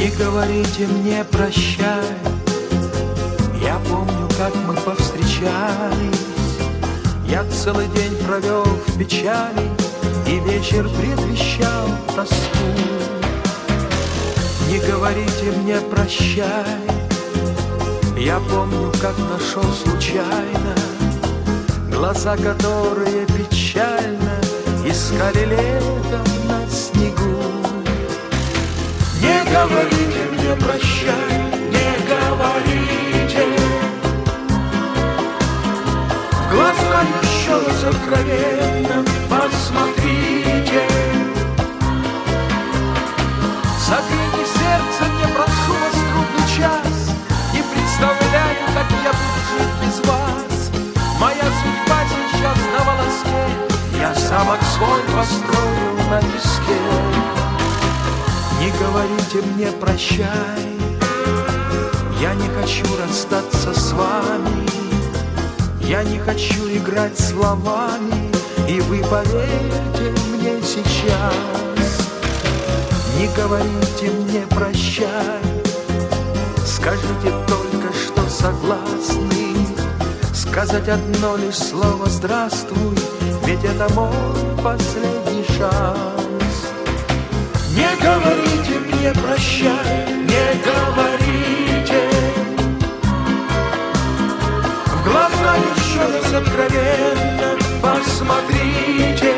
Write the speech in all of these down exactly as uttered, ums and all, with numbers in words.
Не говорите мне прощай, я помню, как мы повстречались. Я целый день провел в печали, и вечер предвещал тоску. Не говорите мне прощай, я помню, как нашел случайно глаза, которые печально искали летом на снегу. Не говорите мне прощай, не говорите, в глаза еще раз откровенно посмотрите. Согрейте сердце, мне прошу вас, трудный час. Не представляю, как я буду жить без вас. Моя судьба сейчас на волоске, я замок свой построил на песке. Не говорите мне прощай, я не хочу расстаться с вами. Я не хочу играть словами, и вы поверьте мне сейчас. Не говорите мне прощай, скажите только, что согласны сказать одно лишь слово «здравствуй», ведь это мой последний шанс. Не говорите мне прощай, не говорите, в глаза еще раз откровенно посмотрите.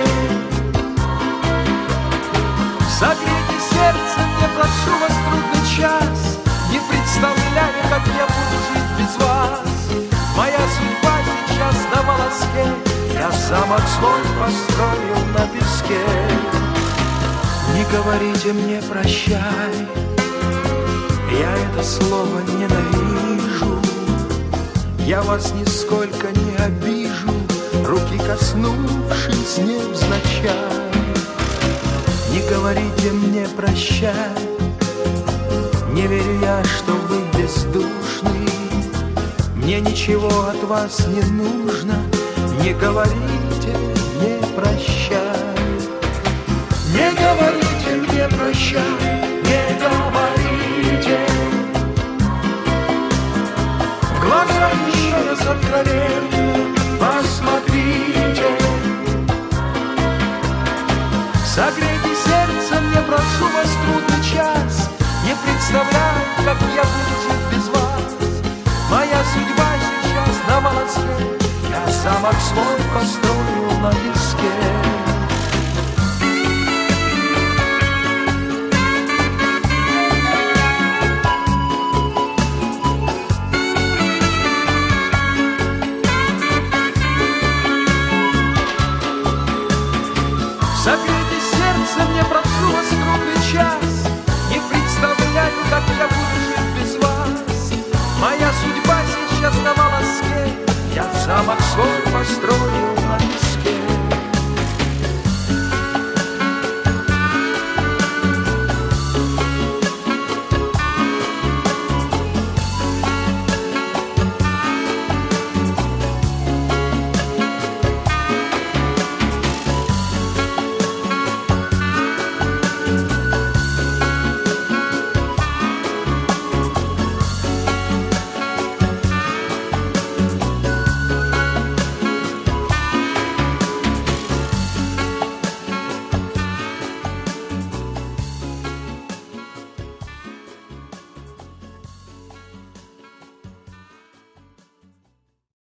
Согрейте сердце, мне прошу вас, трудный час. Не представляю, как я буду жить без вас. Моя судьба сейчас на волоске, я замок свой построил на песке. Не говорите мне прощай, я это слово ненавижу. Я вас нисколько не обижу, руки коснувшись невзначай. Не говорите мне прощай, не верю я, что вы бездушны. Мне ничего от вас не нужно, не говорите мне прощай. Не говорите мне прощай, не говорите, в глаза еще раз откровенно посмотрите. Согрейте сердце, мне прошу вас, трудный час. Не представляю, как я буду жить без вас. Моя судьба сейчас на волоске, я замок свой построил на песке.